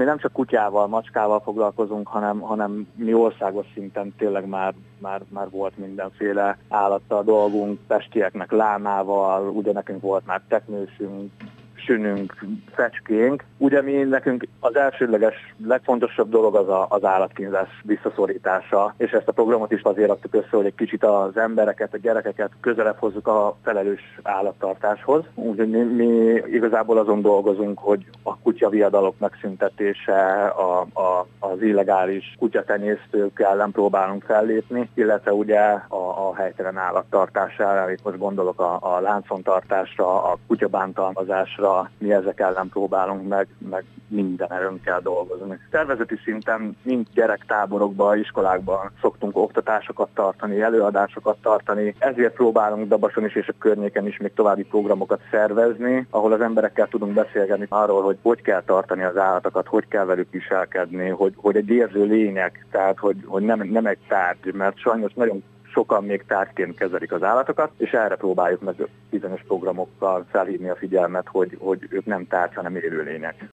mi nem csak kutyával, macskával foglalkozunk, hanem mi országos szinten tényleg már volt mindenféle állattal dolgunk, pestieknek lámával, ugye nekünk volt már teknősünk, sününk, fecskénk. Ugye nekünk az elsődleges, legfontosabb dolog az állatkínzás visszaszorítása, és ezt a programot is azért raktuk össze, hogy egy kicsit az embereket, a gyerekeket közelebb hozzuk a felelős állattartáshoz. Úgyhogy mi igazából azon dolgozunk, hogy a kutyaviadalok megszüntetése, az illegális kutyatenyésztők ellen próbálunk fellépni, illetve ugye a helytelen állattartására, itt most gondolok a láncon-tartásra, a kutyabántalmazásra, mi ezek ellen próbálunk meg minden erőnkkel dolgozni. Szervezeti szinten mind gyerektáborokban, iskolákban szoktunk oktatásokat tartani, előadásokat tartani, ezért próbálunk Dabason is és a környéken is még további programokat szervezni, ahol az emberekkel tudunk beszélgetni arról, hogy kell tartani az állatokat, hogy kell velük viselkedni, hogy egy érző lények, tehát hogy nem egy tárgy, mert sajnos nagyon sokan még tárgyként kezelik az állatokat, és erre próbáljuk meg bizonyos programokkal felhívni a figyelmet, hogy ők nem tárgy, hanem élőlények.